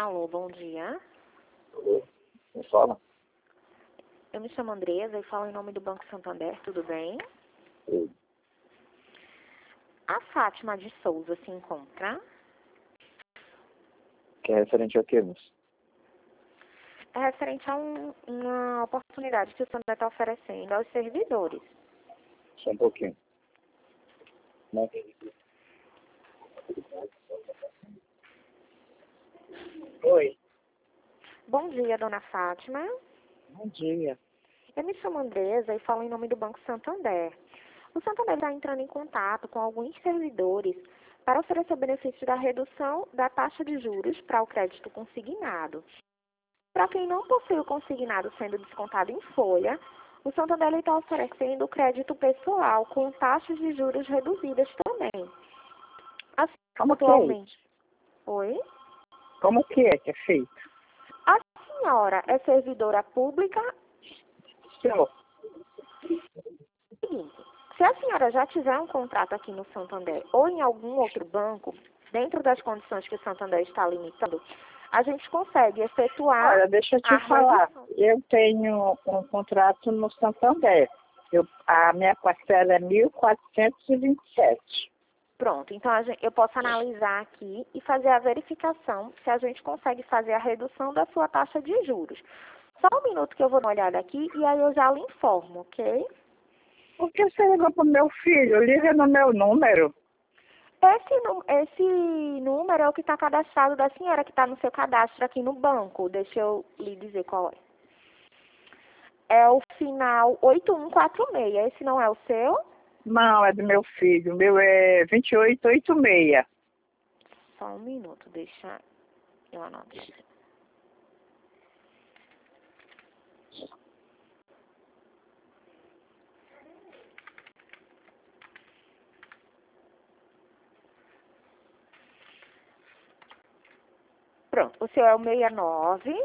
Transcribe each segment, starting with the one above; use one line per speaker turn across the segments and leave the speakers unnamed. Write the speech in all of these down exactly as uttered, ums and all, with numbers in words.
Alô, bom dia.
Me fala.
Eu me chamo Andresa e falo em nome do Banco Santander, tudo bem?
Sim.
A Fátima de Souza se encontra?
Que é referente ao quê, moço?
É referente a um, uma oportunidade que o Santander está oferecendo aos servidores.
Só um pouquinho. Né? Oi.
Bom dia, dona Fátima.
Bom dia.
Eu me chamo Andresa e falo em nome do Banco Santander. O Santander está entrando em contato com alguns servidores para oferecer o benefício da redução da taxa de juros para o crédito consignado. Para quem não possui o consignado sendo descontado em folha, o Santander está oferecendo o crédito pessoal com taxas de juros reduzidas também. Assim,
Como que é
atualmente.
isso?
Oi?
Como que é que é feito?
A senhora é servidora pública?
Senhor,
Seguinte, se a senhora já tiver um contrato aqui no Santander ou em algum outro banco, dentro das condições que o Santander está limitando, a gente consegue efetuar
olha, deixa eu
a
te falar.
redução.
Eu tenho um contrato no Santander. Eu, a minha parcela é mil quatrocentos e vinte e sete.
Pronto, então a gente, eu posso analisar aqui e fazer a verificação se a gente consegue fazer a redução da sua taxa de juros. Só um minuto que eu vou dar uma olhada aqui e aí eu já lhe informo, ok?
Por que você ligou pro meu filho? Liga no meu número.
Esse, nu- esse número é o que está cadastrado da senhora, que está no seu cadastro aqui no banco. Deixa eu lhe dizer qual é. É o final oito um quatro seis. Esse não é o seu?
Não, é do meu filho. O meu é vinte e oito oitenta e seis.
Só um minuto, deixa eu anotar. Pronto, o seu é o sessenta e nove.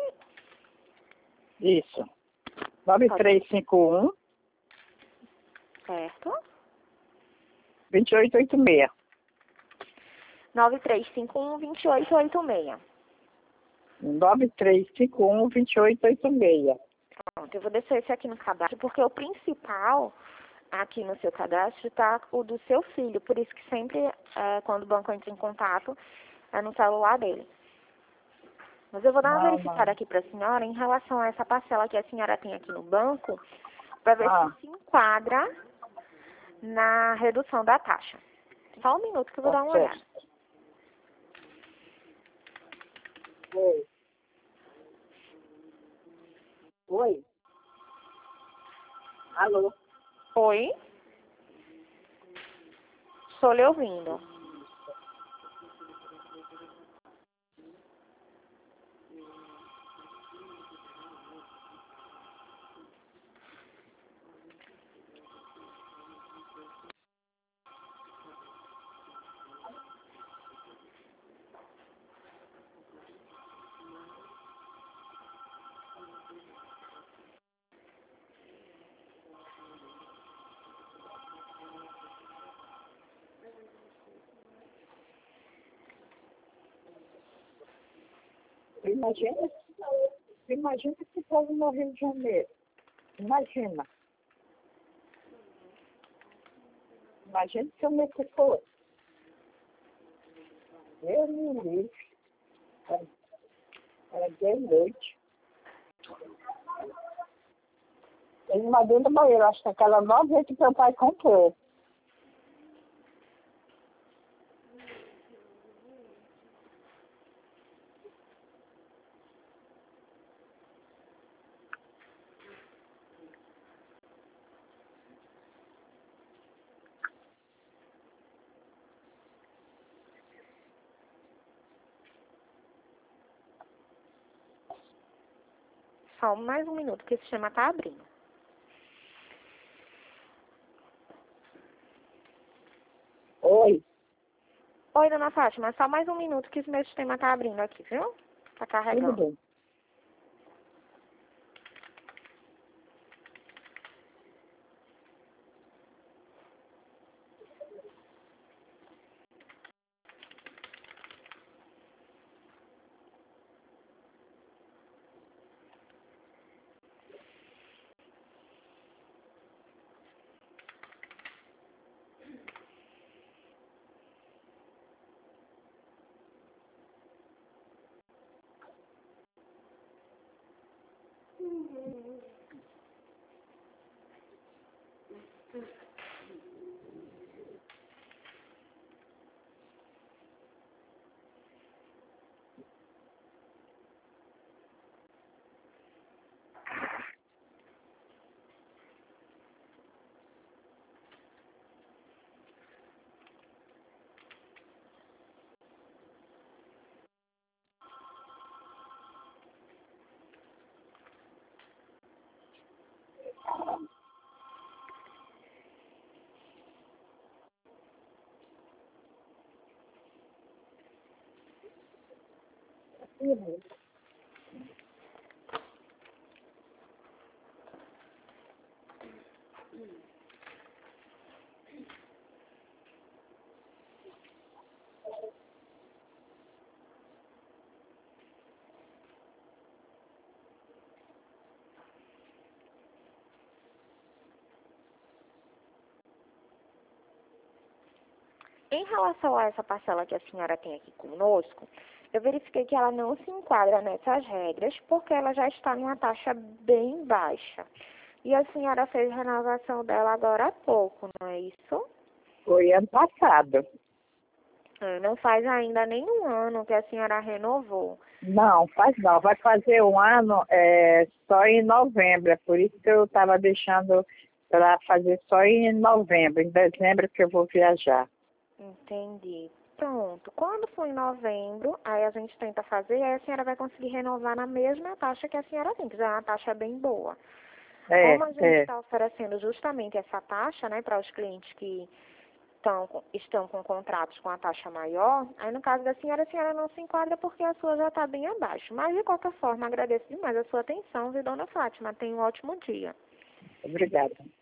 Isso. nove três cinco um,
Certo?
dois oito oito seis.
nove três cinco um, dois oito oito seis.
nove três cinco um, dois oito oito seis.
Pronto, eu vou deixar esse aqui no cadastro, porque o principal aqui no seu cadastro está o do seu filho. Por isso que sempre, é, quando o banco entra em contato, é no celular dele. Mas eu vou dar uma
Não,
verificada
não.
aqui para a senhora em relação a essa parcela que a senhora tem aqui no banco, para ver
Ah,
se se enquadra na redução da taxa. Só um minuto que eu vou
tá
dar uma
certo.
olhada.
Oi. Oi. Alô.
Oi? Estou lhe ouvindo.
Imagina, imagina esse povo no Rio de Janeiro. Imagina. Imagina se eu me fosse. Eu me livre. Era, era de noite. Tem uma dentro do banheiro, acho que aquela nova que meu pai comprou.
Só mais um minuto que o sistema está abrindo.
Oi.
Oi, dona Fátima, só mais um minuto que o meu sistema está abrindo aqui, viu? Está
Tudo
carregando.
bem. Uhum.
Em relação a essa parcela que a senhora tem aqui conosco, eu verifiquei que ela não se enquadra nessas regras, porque ela já está numa taxa bem baixa. E a senhora fez renovação dela agora há pouco, não é isso?
Foi ano passado.
É, não faz ainda nenhum ano que a senhora renovou.
Não, faz não. Vai fazer um ano é, só em novembro. É por isso que eu estava deixando para fazer só em novembro. Em dezembro que eu vou viajar.
Entendi. Pronto. Quando for em novembro, aí a gente tenta fazer, aí a senhora vai conseguir renovar na mesma taxa que a senhora tem, que já é uma taxa bem boa.
É,
Como a gente
é.
está oferecendo justamente essa taxa, né, para os clientes que estão com, estão com contratos com a taxa maior, aí no caso da senhora, a senhora não se enquadra porque a sua já está bem abaixo. Mas, de qualquer forma, agradeço demais a sua atenção, viu, dona Fátima? Tenha um ótimo dia.
Obrigada.